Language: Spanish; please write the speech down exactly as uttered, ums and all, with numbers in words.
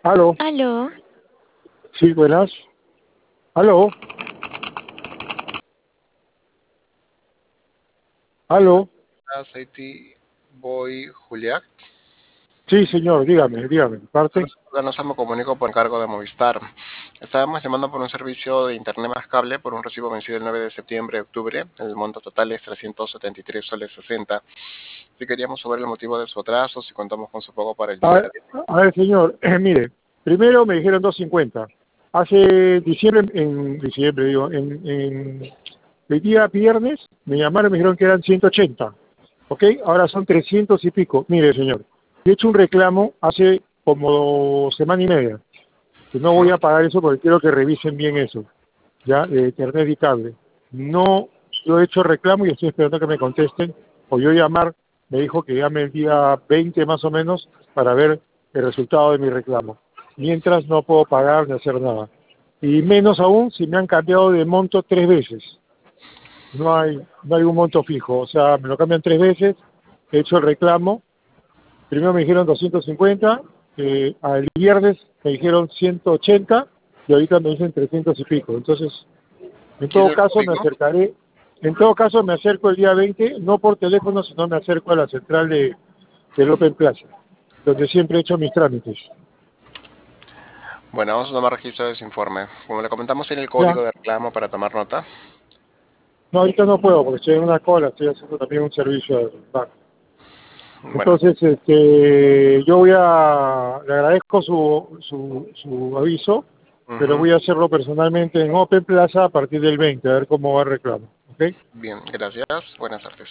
Aló, Aló, sí, buenas. Aló, aló. Haití Boy Juliac. Sí, señor, dígame, dígame. Parte. No se me comunico por encargo de Movistar. Estábamos llamando por un servicio de internet más cable por un recibo vencido el nueve de septiembre de octubre. El monto total es trescientos setenta y tres soles sesenta. Si queríamos saber el motivo de su atraso, si contamos con su pago para el A día ver, de a ver, señor, eh, mire, primero me dijeron doscientos cincuenta. Hace diciembre, en diciembre, digo, en, en el día viernes me llamaron y me dijeron que eran ciento ochenta. ¿Ok? Ahora son trescientos y pico. Mire, señor, he hecho un reclamo hace como semana y media. Que no voy a pagar eso porque quiero que revisen bien eso. Ya, de internet y cable. No, yo he hecho reclamo y estoy esperando que me contesten, o yo llamar, me dijo que llame el día veinte más o menos para ver el resultado de mi reclamo. Mientras no puedo pagar ni hacer nada. Y menos aún si me han cambiado de monto tres veces. No hay, no hay un monto fijo, o sea, me lo cambian tres veces, he hecho el reclamo, primero me dijeron doscientos cincuenta, eh, al viernes me dijeron ciento ochenta y ahorita me dicen trescientos y pico. Entonces, en todo ¿Tiene el caso, me código? acercaré, en todo caso me acerco el día veinte, no por teléfono, sino me acerco a la central de, del Open Plaza, donde siempre he hecho mis trámites. Bueno, vamos a tomar registro de ese informe. Como le comentamos, tiene el Ya, código de reclamo para tomar nota. no, ahorita no puedo porque estoy en una cola, estoy haciendo también un servicio de banco. Bueno, Entonces, este, yo voy a, le agradezco su, su, su aviso, pero ujú. voy a hacerlo personalmente en Open Plaza a partir del veinte, a ver cómo va el reclamo. ¿Ok? Bien, gracias. Buenas tardes.